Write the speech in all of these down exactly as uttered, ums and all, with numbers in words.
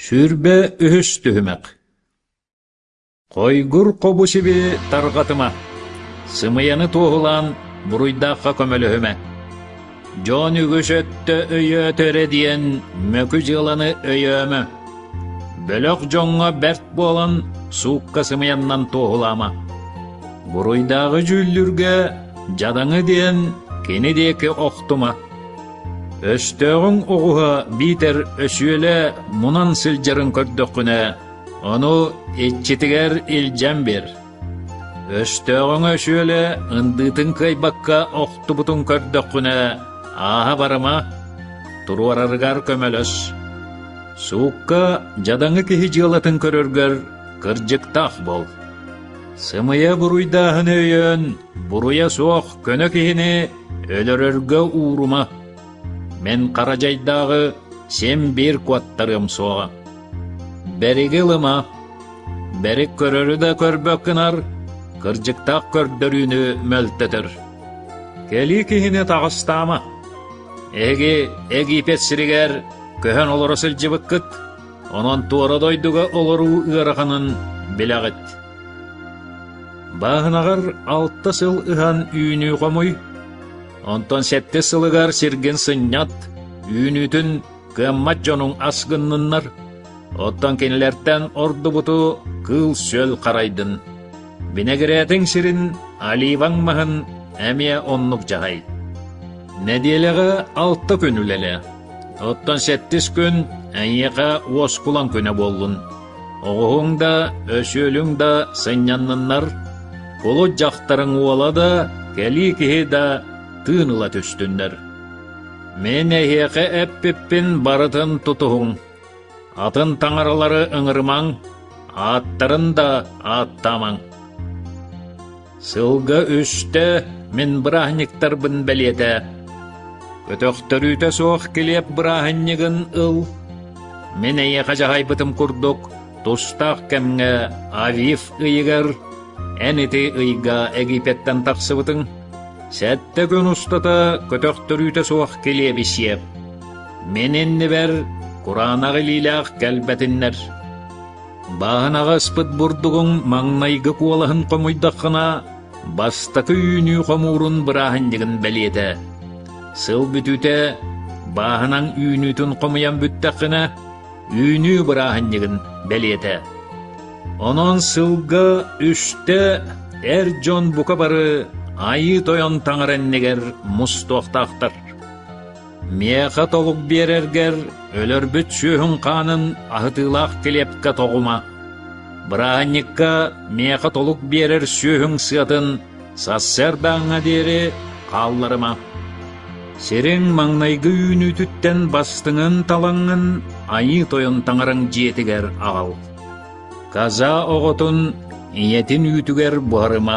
Сүрбе үһүс түһүмек. Койгур кобусиби таргатыма. Сымыяны туğulan буруйдаққа көмөлөһүмэ. Жон үгүшөттө өйө төрө диен мөкү жыланы өйөмө. Бөлөк жоңға бәрт болан суукка сымыяннан туğulama. Буруйдагы жүллүргө жадаңы диен кенедеки оқтума. Өстөгүн оғуға битер өсүөлө мунан сылжарын көрдөккүнө, ону этчитигер илжем бер. Өстөгүн өсүөлө ындытын кайбакка оқтубутун көрдөккүнө, аха барыма, туруараргар көмөлөс. Суукка жадаңы кихи жылатын көрөргөр кыржыктах бол. Сымыя буруйдаһын өйөн, буруя суох көнө кихини өлөрөргө uuрума. Мен қаражайдағы сен бір куаттарым соға. Бәригі лыма, бәрік көрөрі да көрбөккінар, кыржықтақ көрдөрүні мөлтетір. Кәлі кихіне тағыстама. Әгі әгипет сірігер көхен олары сылжыбыққыт, онан туара дойдуға олару ұғырақанын білағыт. Бағынағар алтты сыл ұған үйіні қомой, онтон сәтті сылыгар сирген сыннят, үйінүтін кыммат жонун асгынныннар, оттон кенелерттен орду буту кыл сөл қарайдын. Бинегеретін сирин аливаң махын әмия оннук жағай. Неделеға алты күн үлелі, оттон сәттіс күн әйеға оскулан күні болын. Оғуың да, өсөлүң да сыннянныннар, қолу жақтарың уала да, кәли кихи да тыыныла түстүннер. Мен әйеқі әппіппін барытын тұтуғың. Атын таңаралары ыңырмаң, аттарын да аттамаң. Сылға үсті мен бірахниктар бін бәлеті. Көтөқтір үйті соқ келеп бірахнигін ыл. Мен әйеқі жағай бітім күрдік, тұстақ кәмге авив ұйығыр, әнеті ұйға Египеттен тақсы бітің. Сәтті күн ұстата көтөқтірүйті суақ келе бесеп. Мененні бәр Құранағы лилақ кәлбәтіннер. Бағынаға спыт бұрдығың маңнайғы куалығын қомойдаққына бастақы үйіні қомурын бірахындығын бәлеті. Сыл бүтіте бағынан үйінітін қомыян бүттаққына үйіні бірахындығын бәлеті. Онын сылға үшті әр жон бұқа бары айы тойон таңыреннегер мұстоқтақтыр. Меқа тоғық берергер өлір бүт сүйін қанын ағытылақ келепқа тоғыма. Бірағынекка меқа толық берер сүйін сыятын сассар даңа дері қалларыма. Серен маңнайғы үйіні түттен бастыңын талаңын айы тойон таңырын жетігер ағал. Каза оғытын иетін үйтігер бұғарыма.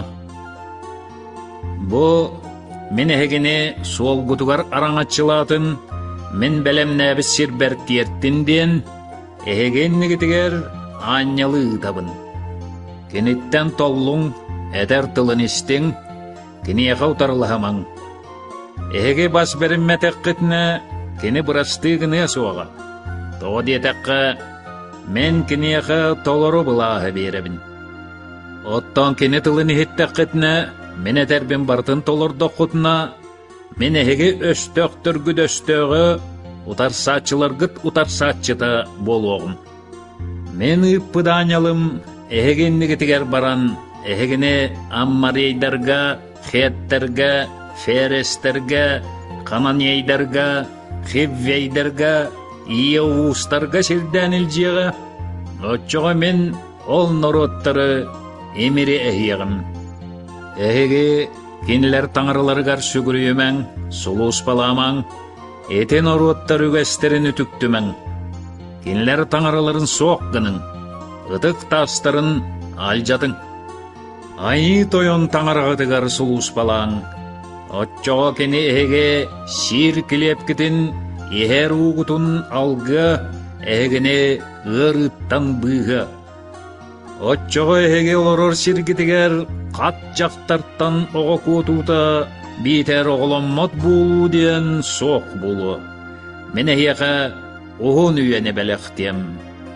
Бу мен әгіне сол ғутуғар араңатчылатын, мен бәлем нәбіс сирбәрттиерттінден, әгенні кетігер анялы табын. Кенеттен толлың, әтер тылын істің, кені әқау тарылығамаң. Әге бас бәрім мәтәққітіне, кені бұрастығыны суаға. Тоғы детәққа, мен кені әқа толыру бұлағы беребін. Оттан кені тылын еттәққітіне, мен әтәрбен бартын толырды құтына, мен әйге өстөқтір күд өстөғы, ұтарсатчылар күд ұтарсатчыта болуғым. Мен ұппыданялым, әйгенні кетігер баран, әйгіне аммарейдарға, хеттерға, ферестерға, қананейдарға, хеввейдарға, ие уыстарға сердән үлжеға. Отчоға мен ол нороттары емері әйеғім. Әйге кенілер таңырыларығар сүгірүйімәң, сұлуыс баламаң, етен оруаттар үгәстерін үтіктімәң. Кенілер таңырыларын соққының, ұтық тастарын алжатың. Айы тойон таңырығытығар сұлуыс балаң. Отчоға кені әйге сир кілеп кітін, ехер уғытын алғы, әйгіне ғырыттан бұғы. Отчоға әйге олорор сиргітігер қат жақтарттан оға көтута битер оғыламмат болу ден соқ болу. Мен әйеға оғын үйені бәліқтем.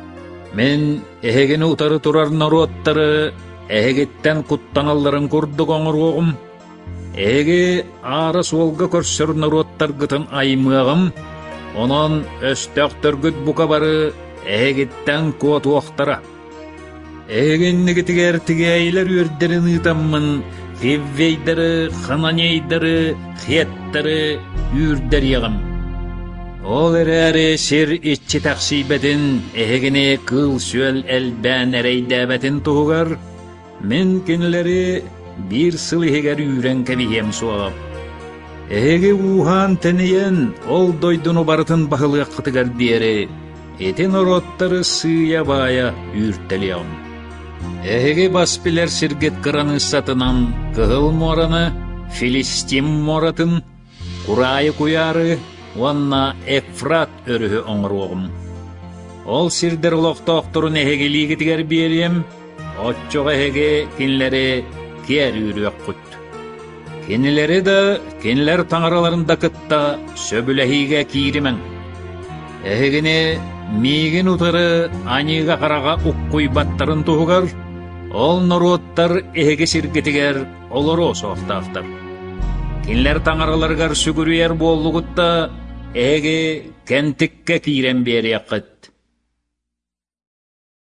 Мен ehegini utarı turar naruottары ehegitten kuttanalların kurduk oңuruğum. Ehege ara solga körsör naruottar gıtın aymığım. Onun östöktörgüt buka barı ehegitten kuot oқтара. Ehegennigi tiger tigeyler ürdерин ıtamмын, хеввейдары, хананейдары, хеттары үрдер яғым. Ол әрі сер итчі тақсибетін ehegine кыл сөл әлбән әрейдәбәтін туғар, мен кенлері bir сыл ehegер үйрен кәбием суағап. Ehege ухан тәнейен ол дойдыну барытын бағылы қытығар дері, етен ороттары сыя бая үртелеуім. Ehege баспилер сиргет қыраны сатынан кығыл мораны, Филистим моратын, Курайы куяры, Онна Эфрат өрүһү оңруғым. Ол сирдер лоқтоқтырын ehegелиги тигер берем, отчоға ehege кинлері кер үрүөк құт. Кинлері да, кинлер таңараларында кытта сөбіләхиге киримен. Ehegine мигин утары аниға қараға ұққуй баттарын туғығар, ол наруоттар ehege сиргетигер олоро соқтақтар. Кинлер таңараларғар сүгүрүйер боллугутта ehege кентикке кирен бери ақыт.